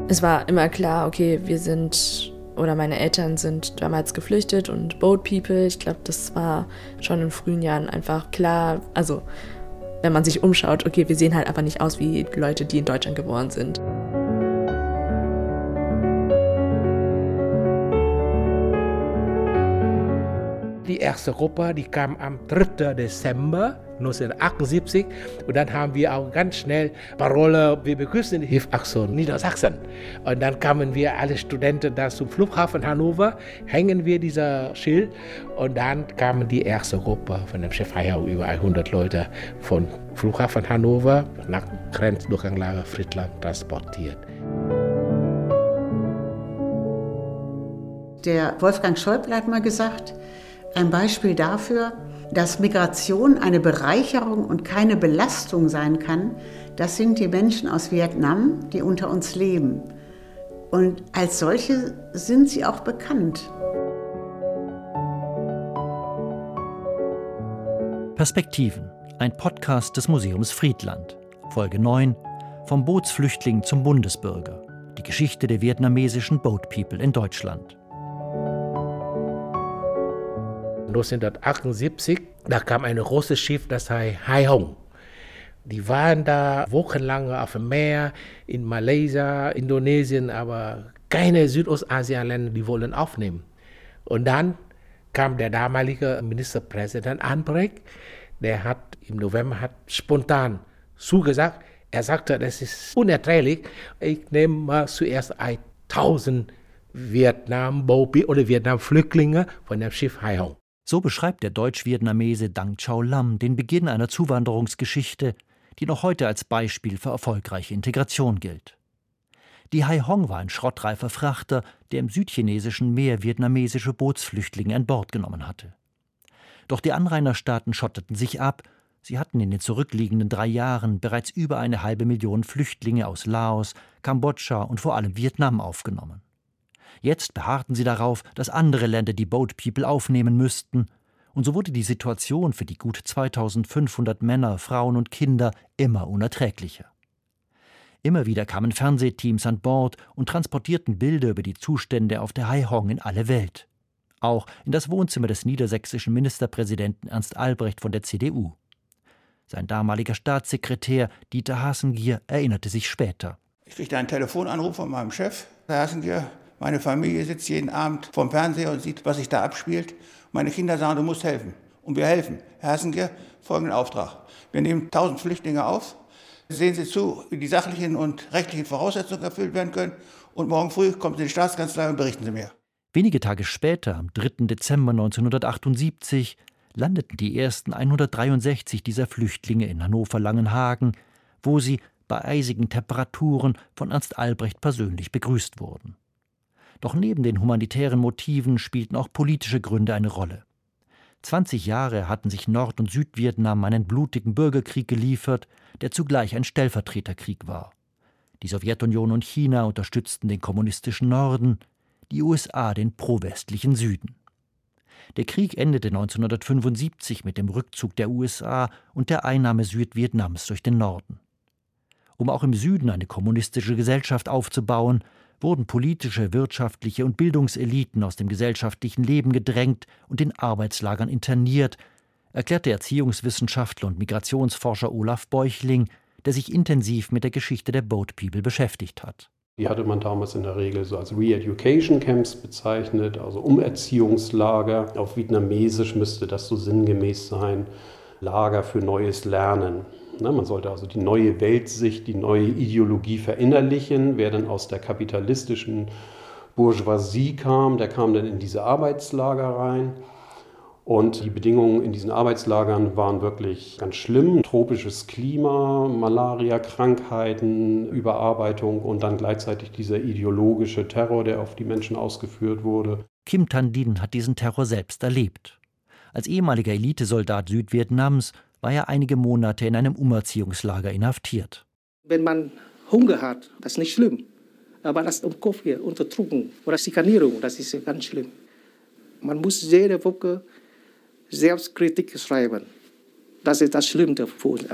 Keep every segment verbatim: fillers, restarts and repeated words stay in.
Es war immer klar, okay, wir sind, oder meine Eltern sind damals geflüchtet und Boat People. Ich glaube, das war schon in frühen Jahren einfach klar. Also, wenn man sich umschaut, okay, wir sehen halt einfach nicht aus wie Leute, die in Deutschland geboren sind. Die erste Gruppe, die kam am dritten Dezember neunzehnhundertachtundsiebzig und dann haben wir auch ganz schnell Parole, wir begrüßen die Hilfsaktion Niedersachsen. Und dann kamen wir alle Studenten da zum Flughafen Hannover, hängen wir dieser Schild und dann kamen die erste Gruppe von dem Chef Haihong, über hundert Leute von Flughafen Hannover nach Grenzdurchgangslager Friedland transportiert. Der Wolfgang Schäuble hat mal gesagt, ein Beispiel dafür, dass Migration eine Bereicherung und keine Belastung sein kann, das sind die Menschen aus Vietnam, die unter uns leben. Und als solche sind sie auch bekannt. Perspektiven, ein Podcast des Museums Friedland. Folge neun, vom Bootsflüchtling zum Bundesbürger. Die Geschichte der vietnamesischen Boat People in Deutschland. neunzehnhundertachtundsiebzig, da kam ein großes Schiff, das heißt Haihong. Die waren da wochenlang auf dem Meer, in Malaysia, Indonesien, aber keine Südostasien-Länder, die wollen aufnehmen. Und dann kam der damalige Ministerpräsident Albrecht, der hat im November hat spontan zugesagt, er sagte, das ist unerträglich, ich nehme mal zuerst tausend Vietnam-Boat oder Vietnam-Flüchtlinge von dem Schiff Haihong. So beschreibt der Deutsch-Vietnamese Dang Châu Lam den Beginn einer Zuwanderungsgeschichte, die noch heute als Beispiel für erfolgreiche Integration gilt. Die Haihong war ein schrottreifer Frachter, der im südchinesischen Meer vietnamesische Bootsflüchtlinge an Bord genommen hatte. Doch die Anrainerstaaten schotteten sich ab. Sie hatten in den zurückliegenden drei Jahren bereits über eine halbe Million Flüchtlinge aus Laos, Kambodscha und vor allem Vietnam aufgenommen. Jetzt beharrten sie darauf, dass andere Länder die Boat People aufnehmen müssten. Und so wurde die Situation für die gut zweitausendfünfhundert Männer, Frauen und Kinder immer unerträglicher. Immer wieder kamen Fernsehteams an Bord und transportierten Bilder über die Zustände auf der Haihong in alle Welt. Auch in das Wohnzimmer des niedersächsischen Ministerpräsidenten Ernst Albrecht von der C D U. Sein damaliger Staatssekretär Dieter Hasengier erinnerte sich später. Ich kriegte einen Telefonanruf von meinem Chef, Herr Hasengier. Meine Familie sitzt jeden Abend vorm Fernseher und sieht, was sich da abspielt. Meine Kinder sagen, du musst helfen. Und wir helfen. Herr Hasengier, folgenden Auftrag. Wir nehmen tausend Flüchtlinge auf. Sehen Sie zu, wie die sachlichen und rechtlichen Voraussetzungen erfüllt werden können. Und morgen früh kommen Sie in die Staatskanzlei und berichten Sie mir. Wenige Tage später, am dritten Dezember neunzehnhundertachtundsiebzig, landeten die ersten hundertdreiundsechzig dieser Flüchtlinge in Hannover-Langenhagen, wo sie bei eisigen Temperaturen von Ernst Albrecht persönlich begrüßt wurden. Doch neben den humanitären Motiven spielten auch politische Gründe eine Rolle. zwanzig Jahre hatten sich Nord- und Südvietnam einen blutigen Bürgerkrieg geliefert, der zugleich ein Stellvertreterkrieg war. Die Sowjetunion und China unterstützten den kommunistischen Norden, die U S A den pro-westlichen Süden. Der Krieg endete neunzehnhundertfünfundsiebzig mit dem Rückzug der U S A und der Einnahme Südvietnams durch den Norden. Um auch im Süden eine kommunistische Gesellschaft aufzubauen, wurden politische, wirtschaftliche und Bildungseliten aus dem gesellschaftlichen Leben gedrängt und in Arbeitslagern interniert, erklärt der Erziehungswissenschaftler und Migrationsforscher Olaf Beuchling, der sich intensiv mit der Geschichte der Boat People beschäftigt hat. Die hatte man damals in der Regel so als Re-Education Camps bezeichnet, also Umerziehungslager. Auf Vietnamesisch müsste das so sinngemäß sein, Lager für neues Lernen. Man sollte also die neue Weltsicht, die neue Ideologie verinnerlichen. Wer dann aus der kapitalistischen Bourgeoisie kam, der kam dann in diese Arbeitslager rein. Und die Bedingungen in diesen Arbeitslagern waren wirklich ganz schlimm. Tropisches Klima, Malaria, Krankheiten, Überarbeitung und dann gleichzeitig dieser ideologische Terror, der auf die Menschen ausgeführt wurde. Kim Thanh Dinh hat diesen Terror selbst erlebt. Als ehemaliger Elitesoldat Südvietnams war er einige Monate in einem Umerziehungslager inhaftiert. Wenn man Hunger hat, das ist nicht schlimm. Aber das Umkopf, Unterdrückung oder Schikanierung, das ist ganz schlimm. Man muss jede Woche Selbstkritik schreiben. Das ist das Schlimmste für uns alle.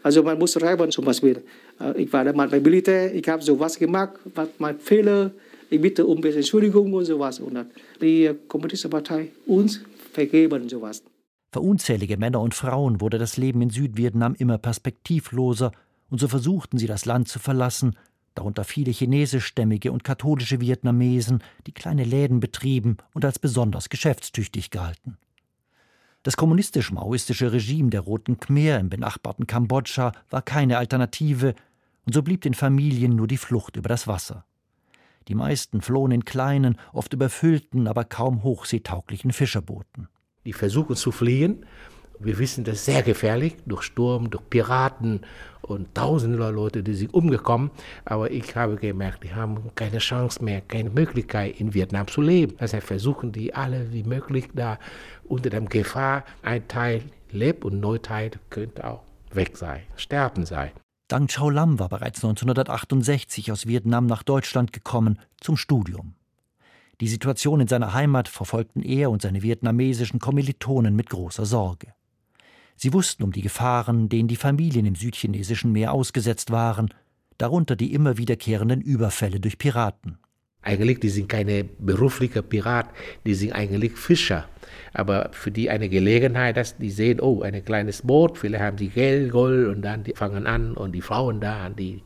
Also man muss schreiben zum Beispiel, ich war damals beim Militär, ich habe sowas gemacht, was mein Fehler, ich bitte um Entschuldigung und sowas. Und die Kommunistische Partei uns vergeben sowas. Für unzählige Männer und Frauen wurde das Leben in Südvietnam immer perspektivloser und so versuchten sie das Land zu verlassen, darunter viele chinesischstämmige und katholische Vietnamesen, die kleine Läden betrieben und als besonders geschäftstüchtig galten. Das kommunistisch-maoistische Regime der Roten Khmer im benachbarten Kambodscha war keine Alternative und so blieb den Familien nur die Flucht über das Wasser. Die meisten flohen in kleinen, oft überfüllten, aber kaum hochseetauglichen Fischerbooten. Die versuchen zu fliehen. Wir wissen, das ist sehr gefährlich, durch Sturm, durch Piraten und tausende Leute, die sind umgekommen. Aber ich habe gemerkt, die haben keine Chance mehr, keine Möglichkeit in Vietnam zu leben. Deshalb versuchen die alle wie möglich da unter der Gefahr, ein Teil lebt und ein neuer Teil könnte auch weg sein, sterben sein. Dang Chau Lam war bereits neunzehnhundertachtundsechzig aus Vietnam nach Deutschland gekommen zum Studium. Die Situation in seiner Heimat verfolgten er und seine vietnamesischen Kommilitonen mit großer Sorge. Sie wussten um die Gefahren, denen die Familien im südchinesischen Meer ausgesetzt waren, darunter die immer wiederkehrenden Überfälle durch Piraten. Eigentlich, die sind keine beruflichen Piraten, die sind eigentlich Fischer. Aber für die eine Gelegenheit, dass die sehen, oh, ein kleines Boot, viele haben die Geld, Gold und dann die fangen an und die Frauen da, die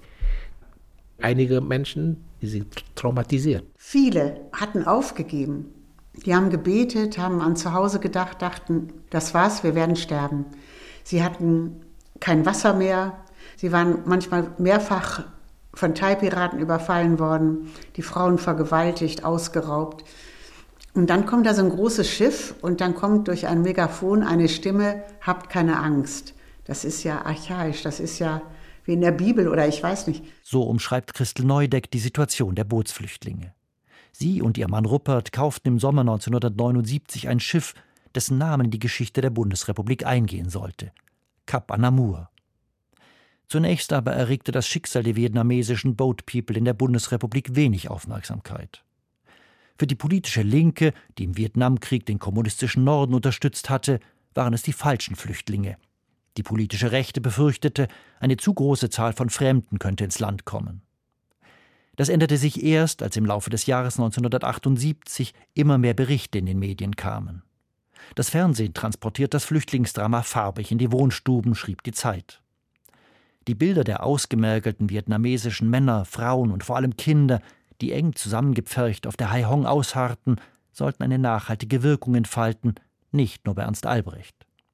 einige Menschen, die sind traumatisiert. Viele hatten aufgegeben. Die haben gebetet, haben an zu Hause gedacht, dachten, das war's, wir werden sterben. Sie hatten kein Wasser mehr. Sie waren manchmal mehrfach von Thai-Piraten überfallen worden, die Frauen vergewaltigt, ausgeraubt. Und dann kommt da so ein großes Schiff und dann kommt durch ein Megafon eine Stimme, habt keine Angst. Das ist ja archaisch, das ist ja wie in der Bibel oder ich weiß nicht. So umschreibt Christel Neudeck die Situation der Bootsflüchtlinge. Sie und ihr Mann Rupert kauften im Sommer neunzehnhundertneunundsiebzig ein Schiff, dessen Namen in die Geschichte der Bundesrepublik eingehen sollte: Kap Anamur. Zunächst aber erregte das Schicksal der vietnamesischen Boat People in der Bundesrepublik wenig Aufmerksamkeit. Für die politische Linke, die im Vietnamkrieg den kommunistischen Norden unterstützt hatte, waren es die falschen Flüchtlinge. Die politische Rechte befürchtete, eine zu große Zahl von Fremden könnte ins Land kommen. Das änderte sich erst, als im Laufe des Jahres neunzehnhundertachtundsiebzig immer mehr Berichte in den Medien kamen. Das Fernsehen transportiert das Flüchtlingsdrama farbig in die Wohnstuben, schrieb die Zeit. Die Bilder der ausgemergelten vietnamesischen Männer, Frauen und vor allem Kinder, die eng zusammengepfercht auf der Hai Hong ausharrten, sollten eine nachhaltige Wirkung entfalten, nicht nur bei Ernst Albrecht.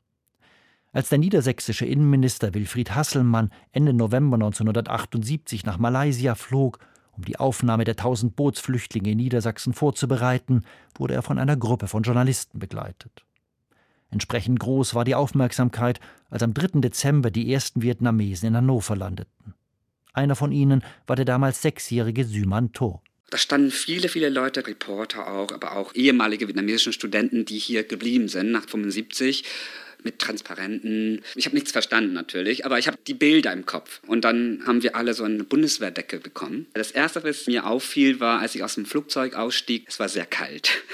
Als der niedersächsische Innenminister Wilfried Hasselmann Ende November neunzehnhundertachtundsiebzig nach Malaysia flog, um die Aufnahme der tausend Bootsflüchtlinge in Niedersachsen vorzubereiten, wurde er von einer Gruppe von Journalisten begleitet. Entsprechend groß war die Aufmerksamkeit, als am dritten Dezember die ersten Vietnamesen in Hannover landeten. Einer von ihnen war der damals sechsjährige Syman Tho. Da standen viele, viele Leute, Reporter auch, aber auch ehemalige vietnamesische Studenten, die hier geblieben sind nach fünfundsiebzig, mit Transparenten. Ich habe nichts verstanden natürlich, aber ich habe die Bilder im Kopf. Und dann haben wir alle so eine Bundeswehrdecke bekommen. Das Erste, was mir auffiel, war, als ich aus dem Flugzeug ausstieg, es war sehr kalt.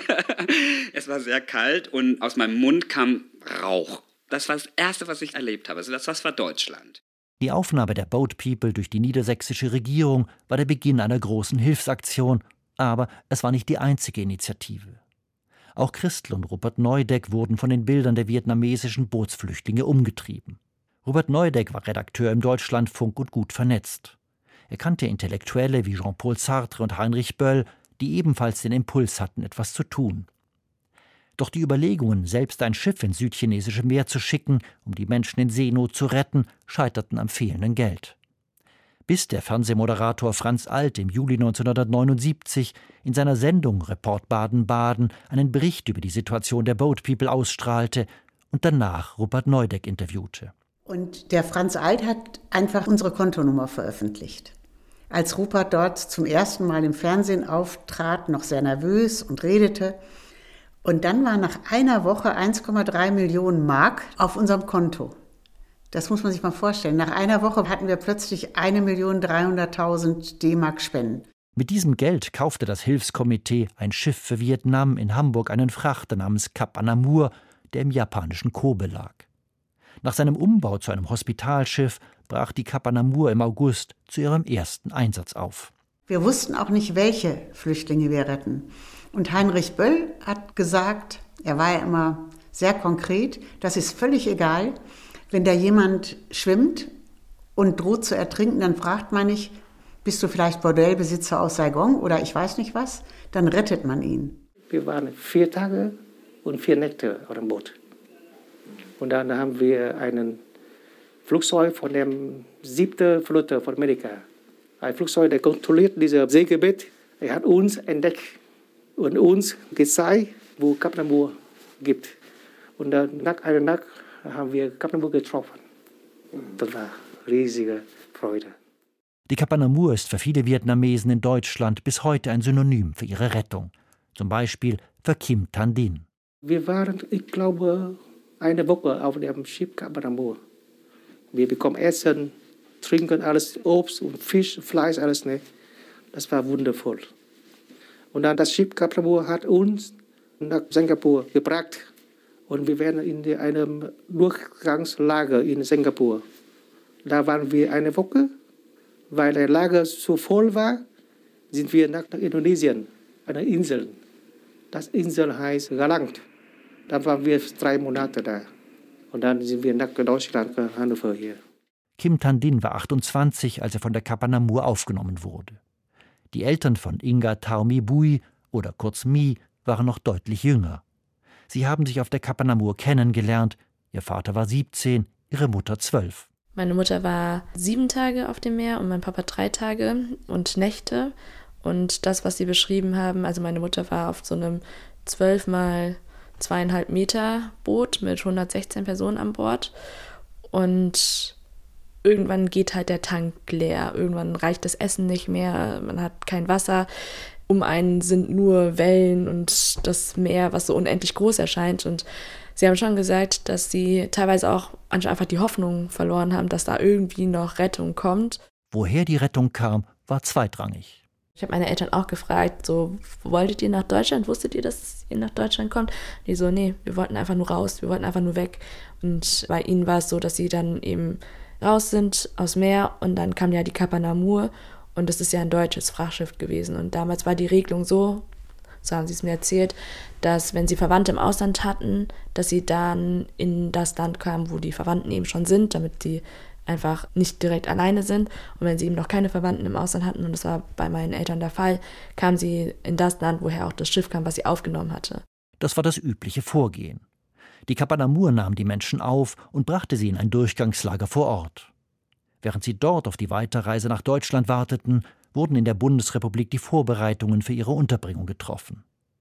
Es war sehr kalt und aus meinem Mund kam Rauch. Das war das Erste, was ich erlebt habe. Also das, das war Deutschland. Die Aufnahme der Boat People durch die niedersächsische Regierung war der Beginn einer großen Hilfsaktion, aber es war nicht die einzige Initiative. Auch Christel und Rupert Neudeck wurden von den Bildern der vietnamesischen Bootsflüchtlinge umgetrieben. Rupert Neudeck war Redakteur im Deutschlandfunk und gut vernetzt. Er kannte Intellektuelle wie Jean-Paul Sartre und Heinrich Böll, die ebenfalls den Impuls hatten, etwas zu tun. Doch die Überlegungen, selbst ein Schiff ins südchinesische Meer zu schicken, um die Menschen in Seenot zu retten, scheiterten am fehlenden Geld. Bis der Fernsehmoderator Franz Alt im Juli neunzehnhundertneunundsiebzig in seiner Sendung Report Baden-Baden einen Bericht über die Situation der Boat People ausstrahlte und danach Rupert Neudeck interviewte. Und der Franz Alt hat einfach unsere Kontonummer veröffentlicht. Als Rupert dort zum ersten Mal im Fernsehen auftrat, noch sehr nervös und redete. Und dann war nach einer Woche eins Komma drei Millionen Mark auf unserem Konto. Das muss man sich mal vorstellen. Nach einer Woche hatten wir plötzlich eine Million dreihunderttausend D-Mark Spenden. Mit diesem Geld kaufte das Hilfskomitee ein Schiff für Vietnam in Hamburg einen Frachter namens Kap Anamur, der im japanischen Kobe lag. Nach seinem Umbau zu einem Hospitalschiff brach die Kapa Namur im August zu ihrem ersten Einsatz auf. Wir wussten auch nicht, welche Flüchtlinge wir retten. Und Heinrich Böll hat gesagt, er war ja immer sehr konkret, das ist völlig egal, wenn da jemand schwimmt und droht zu ertrinken, dann fragt man nicht, bist du vielleicht Bordellbesitzer aus Saigon oder ich weiß nicht was, dann rettet man ihn. Wir waren vier Tage und vier Nächte auf dem Boot. Und dann haben wir einen Flugzeug von der siebten Flotte von Amerika. Ein Flugzeug, der kontrolliert dieses Seegebiet. Er hat uns entdeckt und uns gezeigt, wo Kapa Namur gibt. Und dann nach einer Nacht haben wir Kapa Namur getroffen. Das war riesige Freude. Die Kapa Namur ist für viele Vietnamesen in Deutschland bis heute ein Synonym für ihre Rettung. Zum Beispiel für Kim Thanh Dinh. Wir waren, ich glaube, eine Woche auf dem Schiff Kapa Namur. Wir bekommen Essen, trinken alles, Obst und Fisch, Fleisch, alles. Ne? Das war wundervoll. Und dann das Schiff Kapa Namur hat uns nach Singapur gebracht. Und wir waren in einem Durchgangslager in Singapur. Da waren wir eine Woche. Weil das Lager so voll war, sind wir nach Indonesien, einer Insel. Das Insel heißt Galang. Da waren wir drei Monate da. Und dann sind wir nach Deutschland, nach Hannover hier. Kim Thanh Dinh war achtundzwanzig, als er von der Kapa Namur aufgenommen wurde. Die Eltern von Inga Thao Mi Bui, oder kurz Mi, waren noch deutlich jünger. Sie haben sich auf der Kapa Namur kennengelernt. Ihr Vater war siebzehn, ihre Mutter zwölf. Meine Mutter war sieben Tage auf dem Meer und mein Papa drei Tage und Nächte. Und das, was sie beschrieben haben, also meine Mutter war auf so einem zwölf mal zweieinhalb Meter Boot mit hundertsechzehn Personen an Bord. Und irgendwann geht halt der Tank leer. Irgendwann reicht das Essen nicht mehr, man hat kein Wasser. Um einen sind nur Wellen und das Meer, was so unendlich groß erscheint. Und sie haben schon gesagt, dass sie teilweise auch einfach die Hoffnung verloren haben, dass da irgendwie noch Rettung kommt. Woher die Rettung kam, war zweitrangig. Ich habe meine Eltern auch gefragt, so, wolltet ihr nach Deutschland? Wusstet ihr, dass ihr nach Deutschland kommt? Die so, nee, wir wollten einfach nur raus, wir wollten einfach nur weg. Und bei ihnen war es so, dass sie dann eben raus sind aus Meer und dann kam ja die Kapa Namur und das ist ja ein deutsches Frachtschiff gewesen. Und damals war die Regelung so, so haben sie es mir erzählt, dass wenn sie Verwandte im Ausland hatten, dass sie dann in das Land kamen, wo die Verwandten eben schon sind, damit sie einfach nicht direkt alleine sind. Und wenn sie eben noch keine Verwandten im Ausland hatten, und das war bei meinen Eltern der Fall, kamen sie in das Land, woher auch das Schiff kam, was sie aufgenommen hatte. Das war das übliche Vorgehen. Die Kapa Namur nahm die Menschen auf und brachte sie in ein Durchgangslager vor Ort. Während sie dort auf die Weiterreise nach Deutschland warteten, wurden in der Bundesrepublik die Vorbereitungen für ihre Unterbringung getroffen.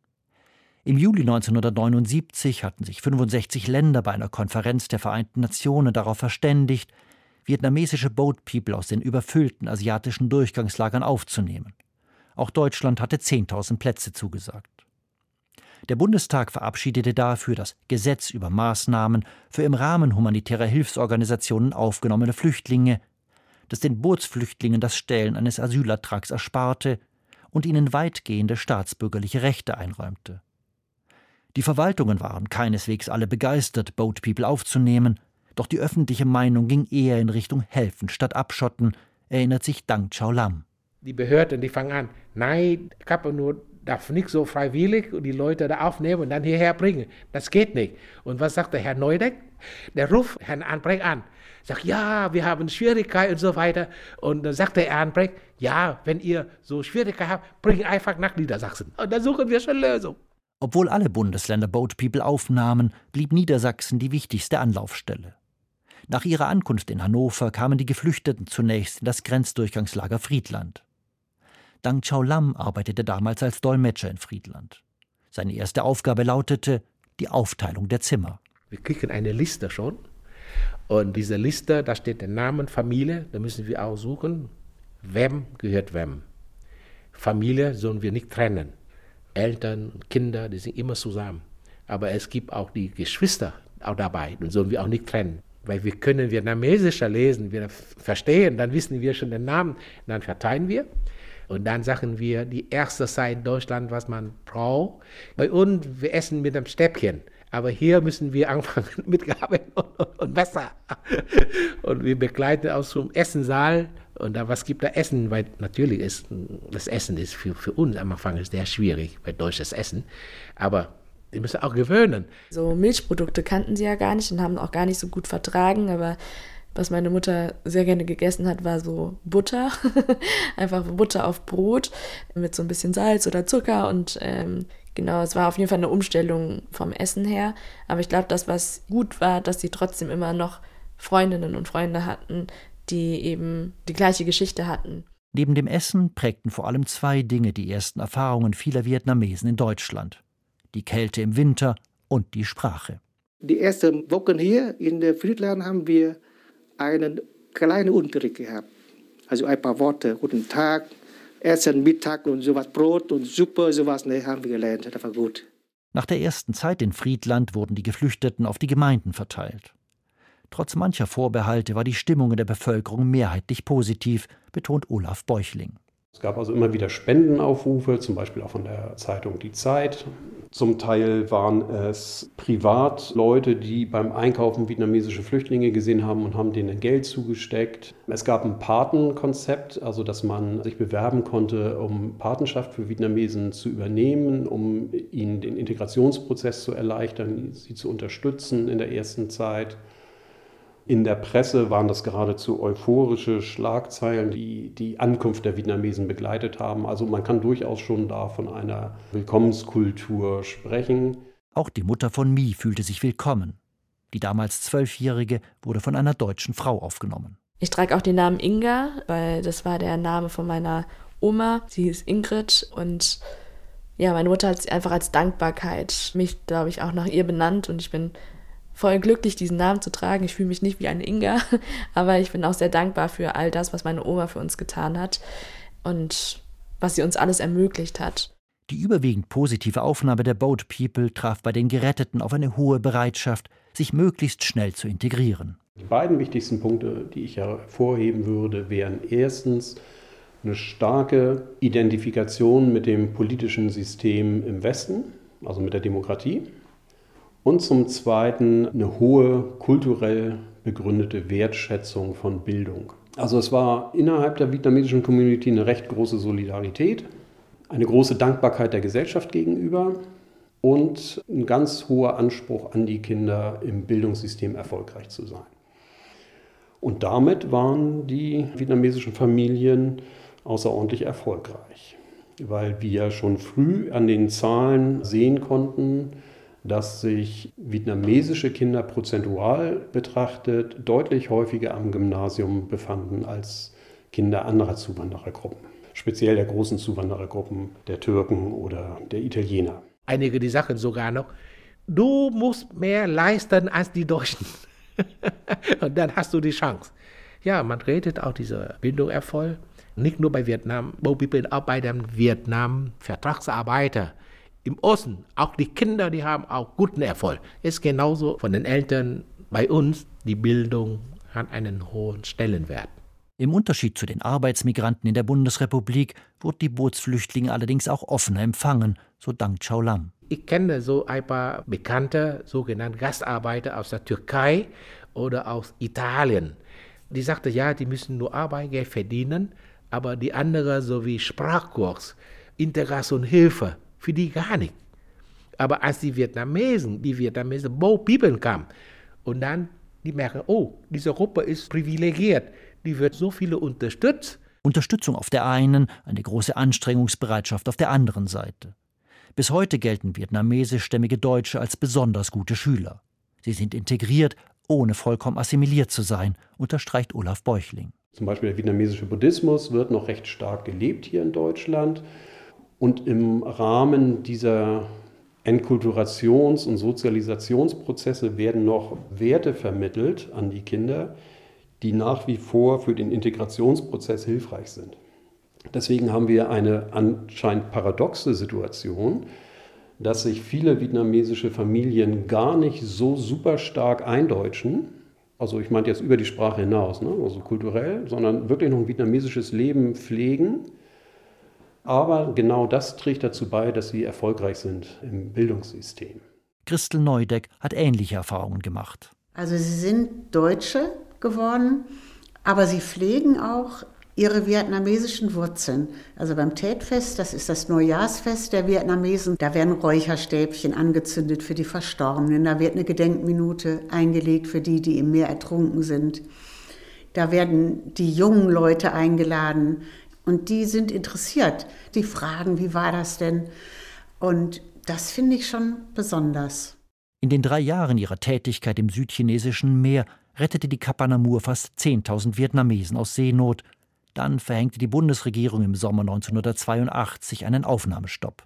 Im Juli neunzehnhundertneunundsiebzig hatten sich fünfundsechzig Länder bei einer Konferenz der Vereinten Nationen darauf verständigt, vietnamesische Boat People aus den überfüllten asiatischen Durchgangslagern aufzunehmen. Auch Deutschland hatte zehntausend Plätze zugesagt. Der Bundestag verabschiedete dafür das Gesetz über Maßnahmen für im Rahmen humanitärer Hilfsorganisationen aufgenommene Flüchtlinge, das den Bootsflüchtlingen das Stellen eines Asylantrags ersparte und ihnen weitgehende staatsbürgerliche Rechte einräumte. Die Verwaltungen waren keineswegs alle begeistert, Boat People aufzunehmen, doch die öffentliche Meinung ging eher in Richtung Helfen statt Abschotten, erinnert sich Dang Chao Lam. Die Behörden, die fangen an, nein, Kapa Namur darf nicht so freiwillig die Leute da aufnehmen und dann hierher bringen. Das geht nicht. Und was sagt der Herr Neudeck? Der ruft Herrn Albrecht an. Sagt, ja, wir haben Schwierigkeiten und so weiter. Und dann sagt der Herr Albrecht, ja, wenn ihr so Schwierigkeiten habt, bringt einfach nach Niedersachsen. Und dann suchen wir schon Lösung. Obwohl alle Bundesländer Boat People aufnahmen, blieb Niedersachsen die wichtigste Anlaufstelle. Nach ihrer Ankunft in Hannover kamen die Geflüchteten zunächst in das Grenzdurchgangslager Friedland. Dang Chao Lam arbeitete damals als Dolmetscher in Friedland. Seine erste Aufgabe lautete die Aufteilung der Zimmer. Wir kriegen eine Liste schon. Und diese Liste, da steht der Name, Familie, da müssen wir auch suchen, wem gehört wem. Familie sollen wir nicht trennen. Eltern und Kinder, die sind immer zusammen. Aber es gibt auch die Geschwister auch dabei, und sollen wir auch nicht trennen. Weil wir können Vietnamesischer lesen, wir verstehen, dann wissen wir schon den Namen, dann verteilen wir. Und dann sagen wir, die erste Zeit in Deutschland, was man braucht. Bei uns, wir essen mit einem Stäbchen. Aber hier müssen wir anfangen mit Gabel und, und Messer. Und wir begleiten auch zum Essensaal. Und da, was gibt da Essen? Weil natürlich ist das Essen ist für, für uns am Anfang ist sehr schwierig, bei deutsches Essen. Aber die müssen auch gewöhnen. So Milchprodukte kannten sie ja gar nicht und haben auch gar nicht so gut vertragen. Aber was meine Mutter sehr gerne gegessen hat, war so Butter. Einfach Butter auf Brot mit so ein bisschen Salz oder Zucker. Und ähm, genau, es war auf jeden Fall eine Umstellung vom Essen her. Aber ich glaube, das, was gut war, dass sie trotzdem immer noch Freundinnen und Freunde hatten, die eben die gleiche Geschichte hatten. Neben dem Essen prägten vor allem zwei Dinge die ersten Erfahrungen vieler Vietnamesen in Deutschland: die Kälte im Winter und die Sprache. Die ersten Wochen hier in der Friedland haben wir einen kleinen Unterricht gehabt. Also ein paar Worte, guten Tag, Essen, Mittag und sowas, Brot und Suppe, sowas, ne, haben wir gelernt, das war gut. Nach der ersten Zeit in Friedland wurden die Geflüchteten auf die Gemeinden verteilt. Trotz mancher Vorbehalte war die Stimmung in der Bevölkerung mehrheitlich positiv, betont Olaf Bäuchling. Es gab also immer wieder Spendenaufrufe, zum Beispiel auch von der Zeitung Die Zeit. Zum Teil waren es Privatleute, die beim Einkaufen vietnamesische Flüchtlinge gesehen haben und haben denen Geld zugesteckt. Es gab ein Patenkonzept, also dass man sich bewerben konnte, um Patenschaft für Vietnamesen zu übernehmen, um ihnen den Integrationsprozess zu erleichtern, sie zu unterstützen in der ersten Zeit. In der Presse waren das geradezu euphorische Schlagzeilen, die die Ankunft der Vietnamesen begleitet haben. Also man kann durchaus schon da von einer Willkommenskultur sprechen. Auch die Mutter von Mi fühlte sich willkommen. Die damals Zwölfjährige wurde von einer deutschen Frau aufgenommen. Ich trage auch den Namen Inga, weil das war der Name von meiner Oma. Sie hieß Ingrid und ja, meine Mutter hat sich einfach als Dankbarkeit mich, glaube ich, auch nach ihr benannt und ich bin voll glücklich, diesen Namen zu tragen. Ich fühle mich nicht wie eine Inga, aber ich bin auch sehr dankbar für all das, was meine Oma für uns getan hat und was sie uns alles ermöglicht hat. Die überwiegend positive Aufnahme der Boat People traf bei den Geretteten auf eine hohe Bereitschaft, sich möglichst schnell zu integrieren. Die beiden wichtigsten Punkte, die ich hervorheben würde, wären erstens eine starke Identifikation mit dem politischen System im Westen, also mit der Demokratie. Und zum Zweiten eine hohe kulturell begründete Wertschätzung von Bildung. Also es war innerhalb der vietnamesischen Community eine recht große Solidarität, eine große Dankbarkeit der Gesellschaft gegenüber und ein ganz hoher Anspruch an die Kinder, im Bildungssystem erfolgreich zu sein. Und damit waren die vietnamesischen Familien außerordentlich erfolgreich, weil wir schon früh an den Zahlen sehen konnten, dass sich vietnamesische Kinder prozentual betrachtet deutlich häufiger am Gymnasium befanden als Kinder anderer Zuwanderergruppen. Speziell der großen Zuwanderergruppen der Türken oder der Italiener. Einige die sagen sogar noch, du musst mehr leisten als die Deutschen. Und dann hast du die Chance. Ja, man redet auch dieser Bildungserfolg. Nicht nur bei Vietnam, auch bei den Vietnam-Vertragsarbeitern. Im Osten, auch die Kinder, die haben auch guten Erfolg. Ist genauso von den Eltern bei uns, die Bildung hat einen hohen Stellenwert. Im Unterschied zu den Arbeitsmigranten in der Bundesrepublik wurden die Bootsflüchtlinge allerdings auch offener empfangen, so Dang Chau Lam. Ich kenne so ein paar bekannte sogenannte Gastarbeiter aus der Türkei oder aus Italien. Die sagten, ja, die müssen nur Arbeit, Geld verdienen, aber die anderen, so wie Sprachkurs, Integration, Hilfe, für die gar nicht. Aber als die Vietnamesen, die Vietnamesen Boat People kamen und dann die merken, oh, diese Gruppe ist privilegiert, die wird so viele unterstützt. Unterstützung auf der einen, eine große Anstrengungsbereitschaft auf der anderen Seite. Bis heute gelten vietnamesischstämmige Deutsche als besonders gute Schüler. Sie sind integriert, ohne vollkommen assimiliert zu sein, unterstreicht Olaf Bäuchling. Zum Beispiel der vietnamesische Buddhismus wird noch recht stark gelebt hier in Deutschland. Und im Rahmen dieser Entkulturations- und Sozialisationsprozesse werden noch Werte vermittelt an die Kinder, die nach wie vor für den Integrationsprozess hilfreich sind. Deswegen haben wir eine anscheinend paradoxe Situation, dass sich viele vietnamesische Familien gar nicht so super stark eindeutschen. Also ich meine jetzt über die Sprache hinaus, ne? Also kulturell, sondern wirklich noch ein vietnamesisches Leben pflegen. Aber genau das trägt dazu bei, dass sie erfolgreich sind im Bildungssystem. Christel Neudeck hat ähnliche Erfahrungen gemacht. Also sie sind Deutsche geworden, aber sie pflegen auch ihre vietnamesischen Wurzeln. Also beim Tet-Fest, das ist das Neujahrsfest der Vietnamesen, da werden Räucherstäbchen angezündet für die Verstorbenen, da wird eine Gedenkminute eingelegt für die, die im Meer ertrunken sind. Da werden die jungen Leute eingeladen und die sind interessiert. Die fragen, wie war das denn? Und das finde ich schon besonders. In den drei Jahren ihrer Tätigkeit im südchinesischen Meer rettete die Kap Anamur fast zehntausend Vietnamesen aus Seenot. Dann verhängte die Bundesregierung im Sommer neunzehnhundertzweiundachtzig einen Aufnahmestopp.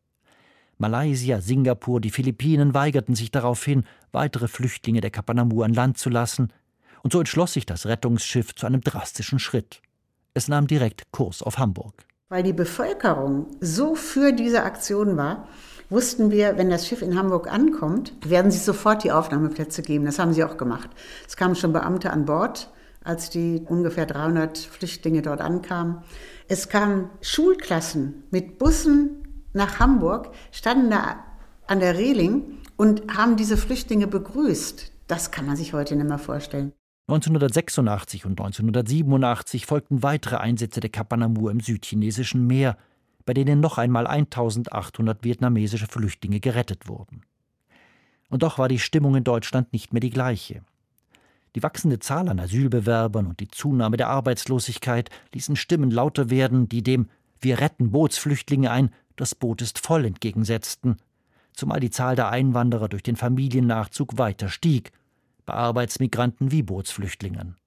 Malaysia, Singapur, die Philippinen weigerten sich daraufhin, weitere Flüchtlinge der Kap Anamur an Land zu lassen. Und so entschloss sich das Rettungsschiff zu einem drastischen Schritt. Es nahm direkt Kurs auf Hamburg. Weil die Bevölkerung so für diese Aktion war, wussten wir, wenn das Schiff in Hamburg ankommt, werden sie sofort die Aufnahmeplätze geben. Das haben sie auch gemacht. Es kamen schon Beamte an Bord, als die ungefähr dreihundert Flüchtlinge dort ankamen. Es kamen Schulklassen mit Bussen nach Hamburg, standen da an der Reling und haben diese Flüchtlinge begrüßt. Das kann man sich heute nicht mehr vorstellen. neunzehnhundertsechsundachtzig und neunzehnhundertsiebenundachtzig folgten weitere Einsätze der Kap Anamur im südchinesischen Meer, bei denen noch einmal eintausendachthundert vietnamesische Flüchtlinge gerettet wurden. Und doch war die Stimmung in Deutschland nicht mehr die gleiche. Die wachsende Zahl an Asylbewerbern und die Zunahme der Arbeitslosigkeit ließen Stimmen lauter werden, die dem »Wir retten Bootsflüchtlinge ein, das Boot ist voll« entgegensetzten, zumal die Zahl der Einwanderer durch den Familiennachzug weiter stieg, bei Arbeitsmigranten wie Bootsflüchtlingen.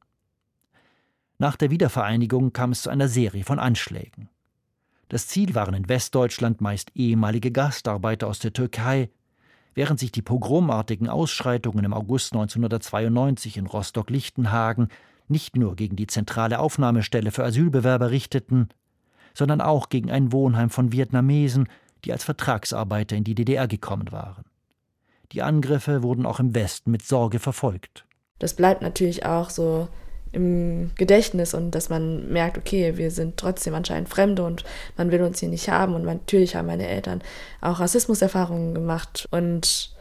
Nach der Wiedervereinigung kam es zu einer Serie von Anschlägen. Das Ziel waren in Westdeutschland meist ehemalige Gastarbeiter aus der Türkei, während sich die pogromartigen Ausschreitungen im August neunzehnhundertzweiundneunzig in Rostock-Lichtenhagen nicht nur gegen die zentrale Aufnahmestelle für Asylbewerber richteten, sondern auch gegen ein Wohnheim von Vietnamesen, die als Vertragsarbeiter in die D D R gekommen waren. Die Angriffe wurden auch im Westen mit Sorge verfolgt. Das bleibt natürlich auch so im Gedächtnis und dass man merkt, okay, wir sind trotzdem anscheinend Fremde und man will uns hier nicht haben. Und natürlich haben meine Eltern auch Rassismuserfahrungen gemacht. Und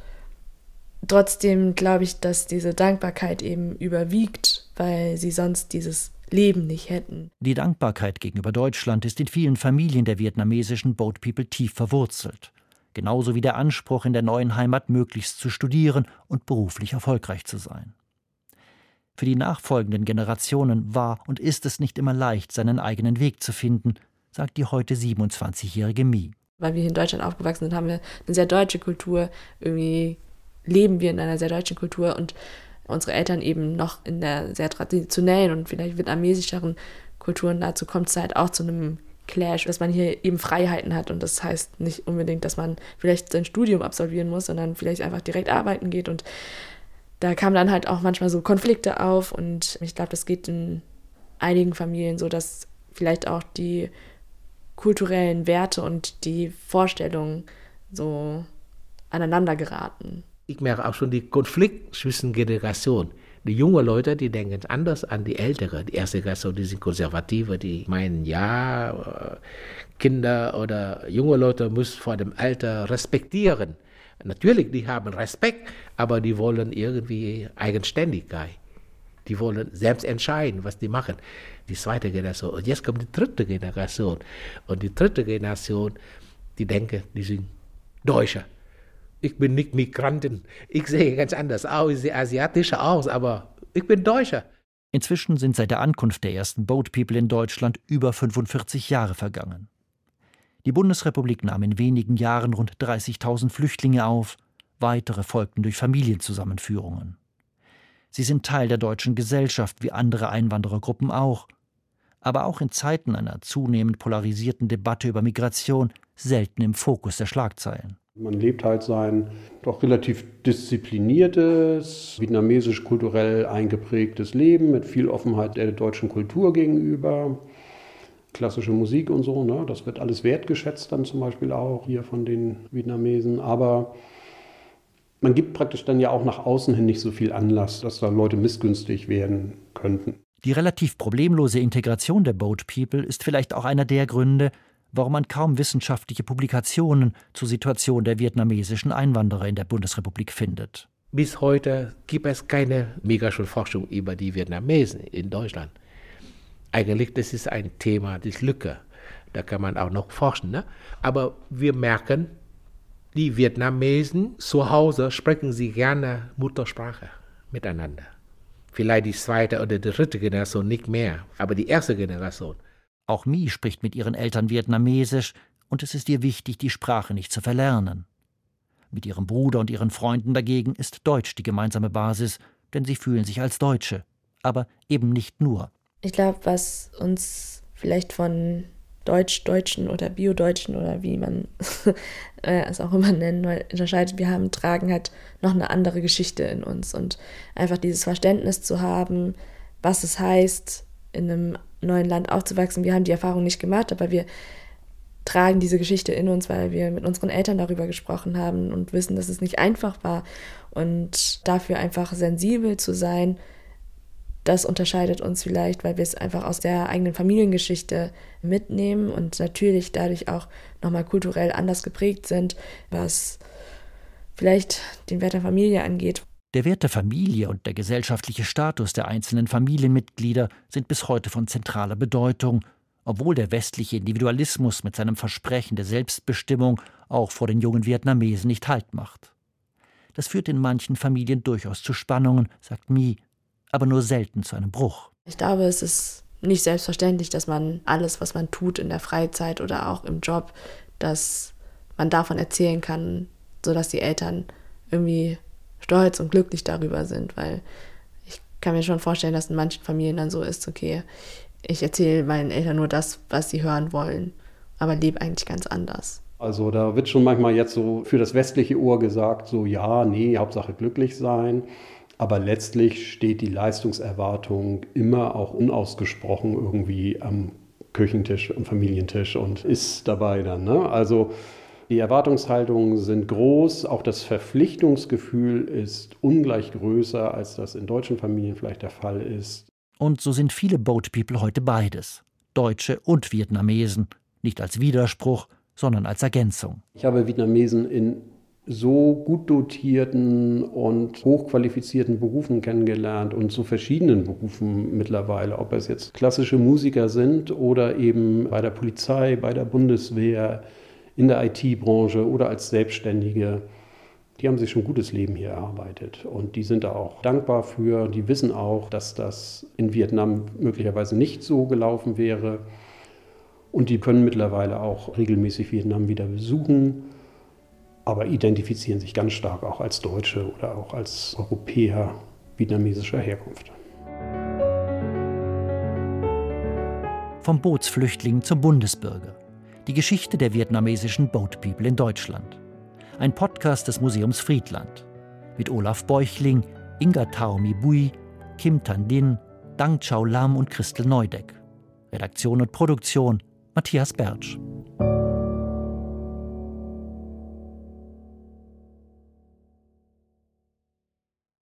trotzdem glaube ich, dass diese Dankbarkeit eben überwiegt, weil sie sonst dieses Leben nicht hätten. Die Dankbarkeit gegenüber Deutschland ist in vielen Familien der vietnamesischen Boat People tief verwurzelt. Genauso wie der Anspruch, in der neuen Heimat möglichst zu studieren und beruflich erfolgreich zu sein. Für die nachfolgenden Generationen war und ist es nicht immer leicht, seinen eigenen Weg zu finden, sagt die heute siebenundzwanzigjährige Mi. Weil wir hier in Deutschland aufgewachsen sind, haben wir eine sehr deutsche Kultur. Irgendwie leben wir in einer sehr deutschen Kultur und unsere Eltern eben noch in der sehr traditionellen und vielleicht vietnamesischeren Kultur. Und dazu kommt es halt auch zu einem Clash, dass man hier eben Freiheiten hat. Und das heißt nicht unbedingt, dass man vielleicht sein Studium absolvieren muss, sondern vielleicht einfach direkt arbeiten geht. Und da kamen dann halt auch manchmal so Konflikte auf. Und ich glaube, das geht in einigen Familien so, dass vielleicht auch die kulturellen Werte und die Vorstellungen so aneinander geraten. Ich merke auch schon die Konflikt zwischen Generationen. Die jungen Leute, die denken anders an die Ältere. Die erste Generation, die sind konservative, die meinen, ja, Kinder oder junge Leute müssen vor dem Alter respektieren. Natürlich, die haben Respekt, aber die wollen irgendwie Eigenständigkeit. Die wollen selbst entscheiden, was die machen. Die zweite Generation. Und jetzt kommt die dritte Generation. Und die dritte Generation, die denken, die sind Deutsche. Ich bin nicht Migrantin. Ich sehe ganz anders aus. Ich sehe asiatisch aus, aber ich bin Deutscher. Inzwischen sind seit der Ankunft der ersten Boat People in Deutschland über fünfundvierzig Jahre vergangen. Die Bundesrepublik nahm in wenigen Jahren rund dreißigtausend Flüchtlinge auf. Weitere folgten durch Familienzusammenführungen. Sie sind Teil der deutschen Gesellschaft, wie andere Einwanderergruppen auch. Aber auch in Zeiten einer zunehmend polarisierten Debatte über Migration selten im Fokus der Schlagzeilen. Man lebt halt sein doch relativ diszipliniertes, vietnamesisch kulturell eingeprägtes Leben mit viel Offenheit der deutschen Kultur gegenüber. Klassische Musik und so, ne? Das wird alles wertgeschätzt dann zum Beispiel auch hier von den Vietnamesen. Aber man gibt praktisch dann ja auch nach außen hin nicht so viel Anlass, dass da Leute missgünstig werden könnten. Die relativ problemlose Integration der Boat People ist vielleicht auch einer der Gründe, warum man kaum wissenschaftliche Publikationen zur Situation der vietnamesischen Einwanderer in der Bundesrepublik findet. Bis heute gibt es keine Migrationsforschung über die Vietnamesen in Deutschland. Eigentlich das ist ein Thema, das Lücke. Da kann man auch noch forschen. Ne? Aber wir merken, die Vietnamesen zu Hause sprechen sie gerne Muttersprache miteinander. Vielleicht die zweite oder die dritte Generation nicht mehr, aber die erste Generation. Auch Mi spricht mit ihren Eltern Vietnamesisch und es ist ihr wichtig, die Sprache nicht zu verlernen. Mit ihrem Bruder und ihren Freunden dagegen ist Deutsch die gemeinsame Basis, denn sie fühlen sich als Deutsche, aber eben nicht nur. Ich glaube, was uns vielleicht von Deutsch-Deutschen oder Bio-Deutschen oder wie man es auch immer nennen will, unterscheidet, wir haben, tragen halt noch eine andere Geschichte in uns und einfach dieses Verständnis zu haben, was es heißt, in einem neuen Land aufzuwachsen. Wir haben die Erfahrung nicht gemacht, aber wir tragen diese Geschichte in uns, weil wir mit unseren Eltern darüber gesprochen haben und wissen, dass es nicht einfach war. Und dafür einfach sensibel zu sein, das unterscheidet uns vielleicht, weil wir es einfach aus der eigenen Familiengeschichte mitnehmen und natürlich dadurch auch nochmal kulturell anders geprägt sind, was vielleicht den Wert der Familie angeht. Der Wert der Familie und der gesellschaftliche Status der einzelnen Familienmitglieder sind bis heute von zentraler Bedeutung, obwohl der westliche Individualismus mit seinem Versprechen der Selbstbestimmung auch vor den jungen Vietnamesen nicht Halt macht. Das führt in manchen Familien durchaus zu Spannungen, sagt Mi, aber nur selten zu einem Bruch. Ich glaube, es ist nicht selbstverständlich, dass man alles, was man tut in der Freizeit oder auch im Job, dass man davon erzählen kann, sodass die Eltern irgendwie stolz und glücklich darüber sind, weil ich kann mir schon vorstellen, dass in manchen Familien dann so ist, okay, ich erzähle meinen Eltern nur das, was sie hören wollen, aber lebe eigentlich ganz anders. Also da wird schon manchmal jetzt so für das westliche Ohr gesagt, so ja, nee, Hauptsache glücklich sein. Aber letztlich steht die Leistungserwartung immer auch unausgesprochen irgendwie am Küchentisch, am Familientisch und ist dabei dann. Ne? Also die Erwartungshaltungen sind groß, auch das Verpflichtungsgefühl ist ungleich größer, als das in deutschen Familien vielleicht der Fall ist. Und so sind viele Boat People heute beides, Deutsche und Vietnamesen, nicht als Widerspruch, sondern als Ergänzung. Ich habe Vietnamesen in so gut dotierten und hochqualifizierten Berufen kennengelernt und zu verschiedenen Berufen mittlerweile, ob es jetzt klassische Musiker sind oder eben bei der Polizei, bei der Bundeswehr, in der I T-Branche oder als Selbstständige. Die haben sich schon ein gutes Leben hier erarbeitet und die sind da auch dankbar für. Die wissen auch, dass das in Vietnam möglicherweise nicht so gelaufen wäre und die können mittlerweile auch regelmäßig Vietnam wieder besuchen, aber identifizieren sich ganz stark auch als Deutsche oder auch als Europäer vietnamesischer Herkunft. Vom Bootsflüchtling zum Bundesbürger. Die Geschichte der vietnamesischen Boat People in Deutschland. Ein Podcast des Museums Friedland. Mit Olaf Beuchling, Inga Thao My Bui, Kim Tan Din, Dang Chau Lam und Christel Neudeck. Redaktion und Produktion Matthias Bertsch.